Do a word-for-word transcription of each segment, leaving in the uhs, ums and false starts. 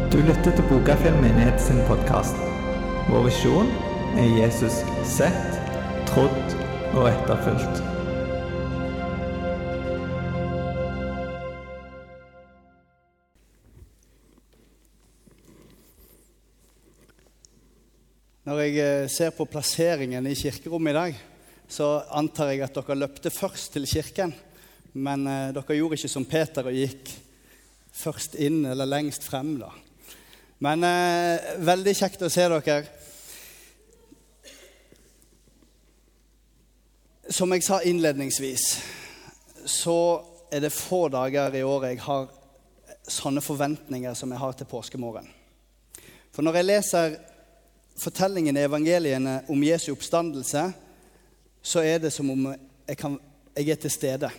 Du lytter til Bogafjell Menighet sin podcast. Vår visjon er Jesus sett, trodd og etterfulgt. Når jeg ser på plasseringen i kirkerommet i dag, så antar jeg at dere løpte først til kirken, men eh, dere gjorde ikke som Peter og gikk først inn eller lengst frem da. Men eh, veldig kjekt å se dere. Som jeg sa innledningsvis, så er det få dager i året jeg har sånne forventninger som jeg har til påskemorgen. For når jeg leser fortellingen i evangeliene om Jesu oppstandelse, så er det som om jeg, kan, jeg er til stede.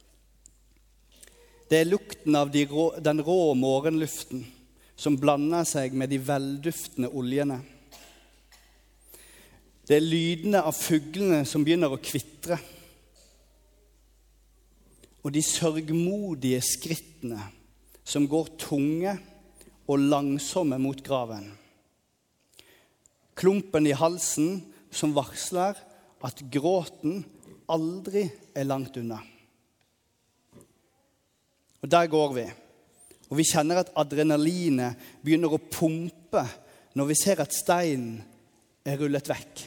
Det er lukten av de rå, den rå morgenluften som blander seg med de velduftende oljene. Det er lydene av fuglene som begynner å kvitre. Og de sørgmodige skrittene som går tunge og langsomme mot graven. Klumpen i halsen som varsler at gråten aldri er langt unna. Og der går vi. Og vi kjenner at adrenalinet begynner å pumpe når vi ser at steinen er rullet vekk.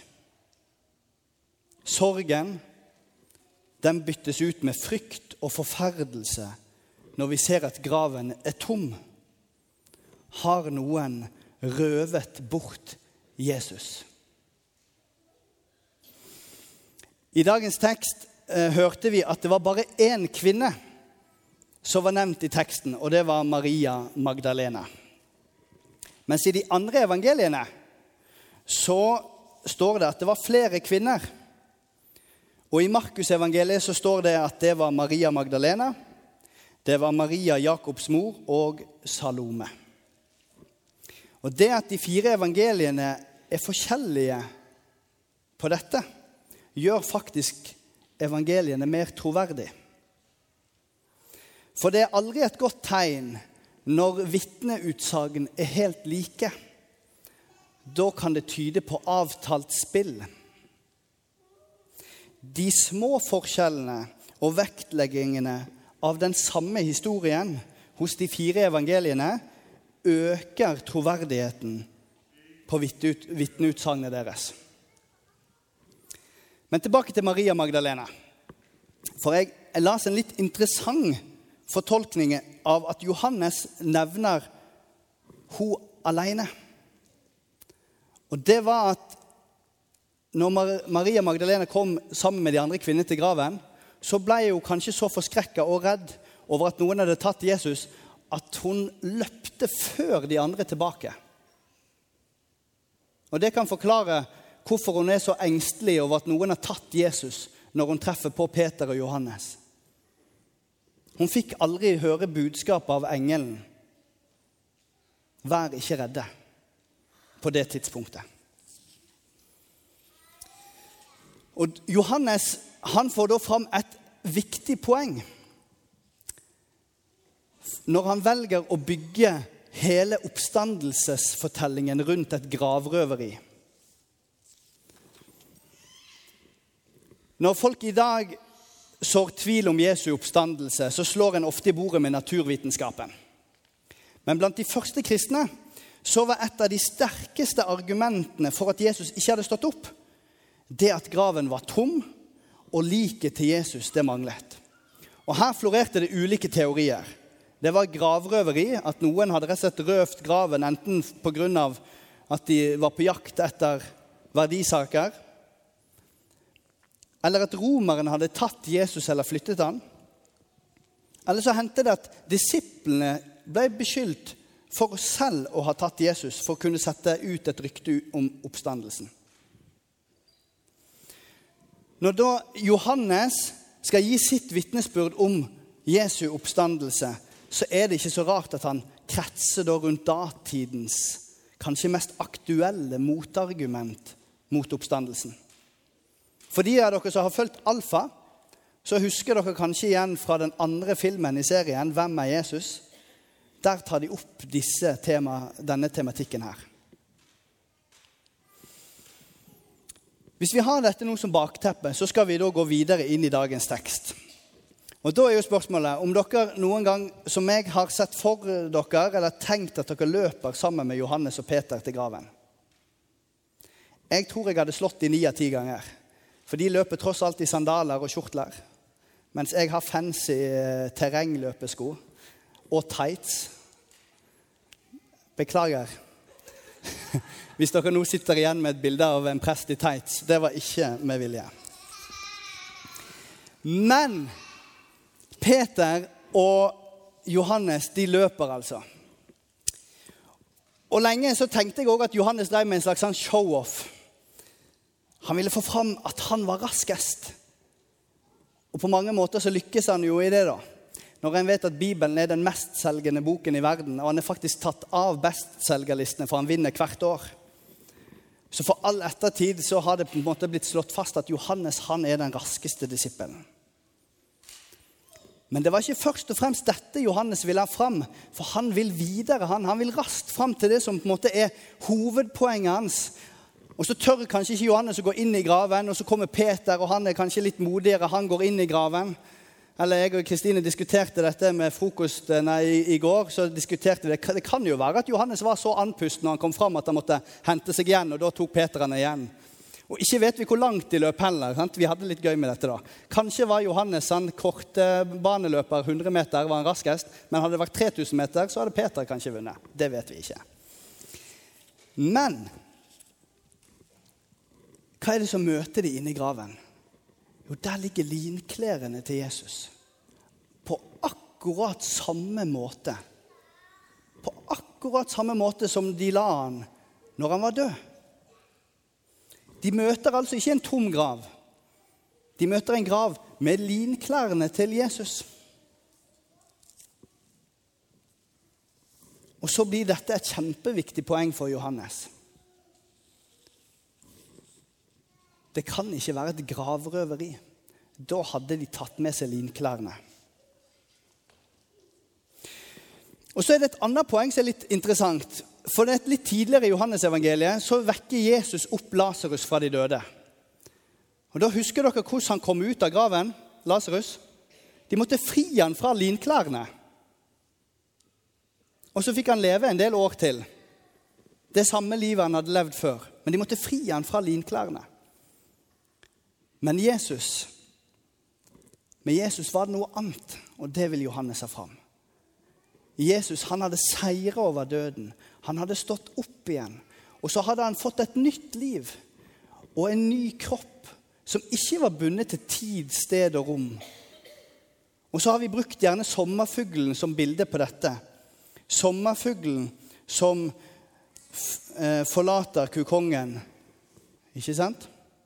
Sorgen, den byttes ut med frykt og forferdelse når vi ser at graven er tom. Har noen røvet bort Jesus? I dagens tekst eh, hørte vi at det var bare én kvinne som var nevnt i teksten, og det var Maria Magdalena. Mens i de andre evangeliene så står det at det var flere kvinner. Og i Markus evangeliet så står det at det var Maria Magdalena, det var Maria Jakobs mor og Salome. Og det at de fire evangeliene er forskjellige på dette, gjør faktisk evangeliene mer troverdig. For det er aldri et godt tegn når vitneutsagn er helt like. Da kan det tyde på avtalt spill. De små forskjellene og vektleggingene av den samme historien hos de fire evangeliene øker troverdigheten på vitneutsagnet deres. Men tilbake til Maria Magdalena. For jeg, jeg las en litt interessant fortolkning av at Johannes nevner hun alene. Og det var at når Maria Magdalena kom sammen med de andre kvinnene til graven, så ble hun kanskje så forskrekket og redd over at noen hadde tatt Jesus, at hun løpte før de andre tilbake. Og det kan forklare hvorfor hun er så engstelig over at noen har tatt Jesus når hun treffer på Peter og Johannes. Hun fikk aldri høre budskapet av engelen. Vær ikke redde på det tidspunktet. Og Johannes, han får da fram et viktig poeng når han velger å bygge hele oppstandelsesfortellingen rundt et gravrøveri. Når folk i dag sår tvil om Jesu oppstandelse, så slår en ofte i bordet med naturvitenskapen. Men blant de første kristne så var et av de sterkeste argumentene for at Jesus ikke hadde stått opp, det at graven var tom, og liket til Jesus det manglet. Og her florerte det ulike teorier. Det var gravrøveri, at noen hadde rett og slett røvt graven, enten på grunn av at de var på jakt etter verdisaker, eller at romeren hadde tatt Jesus eller flyttet han. Eller så hendte det at disiplene ble beskyldt for selv å ha tatt Jesus, for å kunne sette ut et rykte om oppstandelsen. Når da Johannes skal gi sitt vitnesbyrd om Jesu oppstandelse, så er det ikke så rart at han kretser da rundt datidens kanskje mest aktuelle motargument mot oppstandelsen. For de av dere som har følt Alfa, så husker dere kanskje igjen fra den andre filmen i serien, Hvem er Jesus? der tar de opp disse tema, denne tematikken her. Hvis vi har dette nå som bakteppe, så skal vi da gå videre inn i dagens tekst. Og da er jo spørsmålet, om dere noen gang, som jeg har sett for dere, eller tenkt at dere løper sammen med Johannes og Peter til graven. Jeg tror jeg hadde slått de ni av ti ganger, for de løper tross alt i sandaler og kjortler, mens jeg har fancy terrengløpesko og tights. Beklager. Hvis dere nå sitter igjen med et bilde av en prest i tights, det var ikke med vilje. Men Peter og Johannes, de løper altså. Og lenge så tenkte jeg også at Johannes drev med en slags sånn show-off. Han ville få fram at han var raskest. Og på mange måter så lykkes han jo i det da. Når en vet at Bibelen er den mest selgende boken i verden, og han er faktisk tatt av bestselgerlistene, for han vinner hvert år. Så for all ettertid så har det på en måte blitt slått fast at Johannes, han er den raskeste disippelen. Men det var ikke først og fremst dette Johannes ville ha fram, for han vil videre, han, han vil raskt fram til det som på en måte er hovedpoenget hans. Og så tør kanskje ikke Johannes å gå inn i graven, og så kommer Peter, og han er kanskje litt modigere, han går inn i graven. Eller jeg og Kristine diskuterte dette med frokost nei, i, i går, så diskuterte vi det. Det kan jo være at Johannes var så andpust når han kom fram at han måtte hente seg igjen, og da tok Peter henne igjen. Og ikke vet vi hvor langt de løp heller, sant? Vi hadde litt gøy med dette da. Kanskje var Johannes en kortbaneløper, hundre meter var han raskest, men hadde det vært tre tusen meter, så hadde Peter kanskje vunnet. Det vet vi ikke. Men, hva er det som møter de inne i graven? Jo, der ligger linklærene til Jesus. På akkurat samme måte. På akkurat samme måte som de la han når han var død. De møter altså ikke en tom grav. De møter en grav med linklærene til Jesus. Og så blir dette et kjempeviktig poeng for Johannes. Det kan ikke være et gravrøveri. Da hadde de tatt med seg linklærne. Og så er det et annet poeng som er litt interessant. For det er litt tidligere i Johannes evangeliet, så vekker Jesus opp Lazarus fra de døde. Og da husker dere hvordan han kom ut av graven, Lazarus? De måtte fri han fra linklærne. Og så fikk han leve en del år til. Det samme livet han hadde levd før. Men de måtte fri han fra linklærne. Men Jesus, med Jesus var det noe annet, og det vil Johannes ha fram. Jesus, han hadde seiret over døden. Han hadde stått opp igjen. Og så hadde han fått et nytt liv, og en ny kropp, som ikke var bundet til tid, sted og rom. Og så har vi brukt gjerne sommerfuglen som bilde på dette. Sommerfuglen som forlater kukongen. Ikke sant?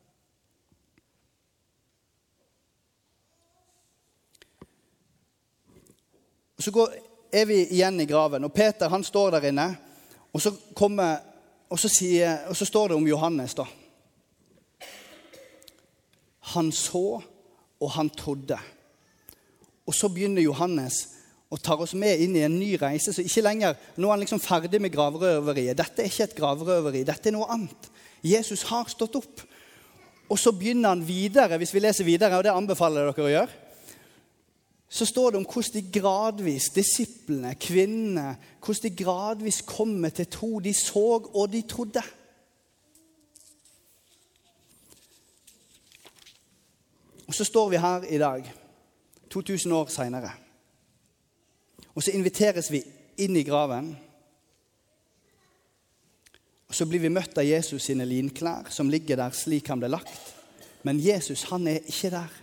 Og så går, er vi igjen i graven, og Peter han står der inne, og så, kommer, og så, sier, og så står det om Johannes da. Han så, og han trodde. Og så begynner Johannes og tar oss med inn i en ny reise, så ikke lenger, nå er han liksom ferdig med gravrøveriet. Dette er ikke et gravrøveri, dette er noe annet. Jesus har stått opp, og så begynner han videre, hvis vi leser videre, og det anbefaler jeg dere å gjøre, så står det om hvordan de gradvis, disiplene, kvinnene, hvordan de gradvis kommer til tro. De så og de trodde. Og så står vi her i dag, to tusen år senere. Og så inviteres vi inn i graven. Og så blir vi møtt av Jesus sine linklær, som ligger der slik han ble lagt. Men Jesus, han er ikke der.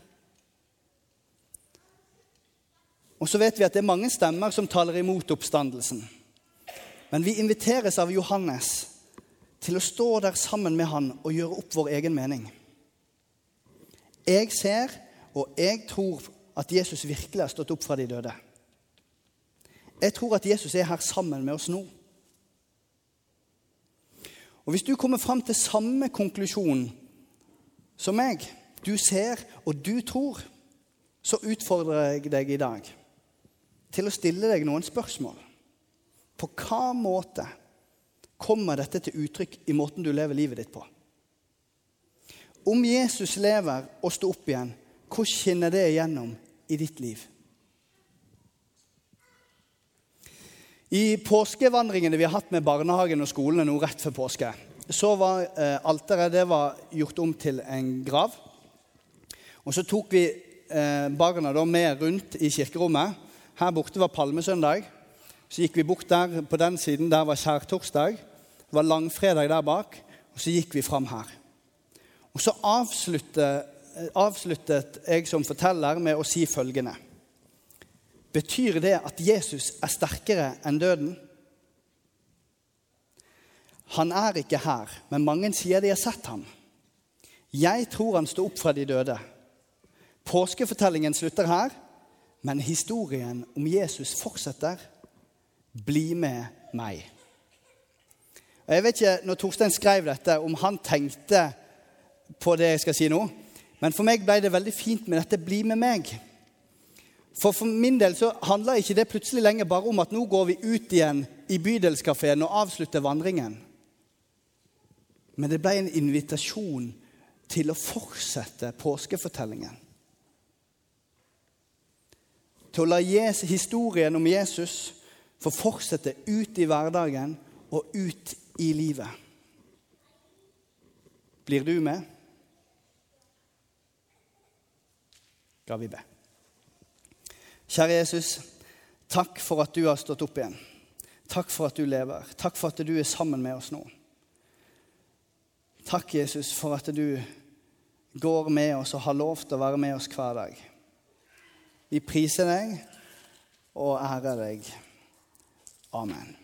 Og så vet vi at det er mange stemmer som taler imot oppstandelsen. Men vi inviteres av Johannes til å stå der sammen med han og gjøre opp vår egen mening. Jeg ser, og jeg tror at Jesus virkelig har stått opp fra de døde. Jeg tror at Jesus er her sammen med oss nå. Og hvis du kommer frem til samme konklusjon som meg, du ser og du tror, så utfordrer jeg deg i dag til å stille deg noen spørsmål. På hva måte kommer dette til uttrykk i måten du lever livet ditt på? Om Jesus lever og står opp igjen, hvor skinner det igjennom i ditt liv? I påskevandringene vi har hatt med barnehagen og skolen nå rett før påske, så var eh, alteret det var gjort om til en grav. Og så tok vi eh, barna da med rundt i kirkerommet. Her borte var palmesøndag. Så gikk vi bort der på den siden, der var skjærtorsdag. Det var langfredag der bak, og så gikk vi fram her. Og så avsluttet, avsluttet jeg som forteller med å si følgende. Betyr det at Jesus er sterkere enn døden? Han er ikke her, men mange sier de har sett ham. Jeg tror han står opp fra de døde. Påskefortellingen slutter her, men historien om Jesus fortsetter. Bli med meg. Og jeg vet ikke, når Torstein skrev dette, om han tenkte på det jeg skal si nå, men for meg ble det veldig fint med dette bli med meg. For for min del så handler ikke det plutselig lenger bare om at nå går vi ut igjen i bydelskaféen og avslutter vandringen. Men det ble en invitasjon til å fortsette påskefortellingen. Til å la Jesus, historien om Jesus få fortsette ut i hverdagen og ut i livet. Blir du med? Skal vi be. Kjære Jesus, takk for at du har stått opp igjen. Takk for at du lever. Takk for at du er sammen med oss nå. Takk, Jesus, for at du går med oss og har lov til å være med oss hver dag. Vi priser deg og ærer deg. Amen.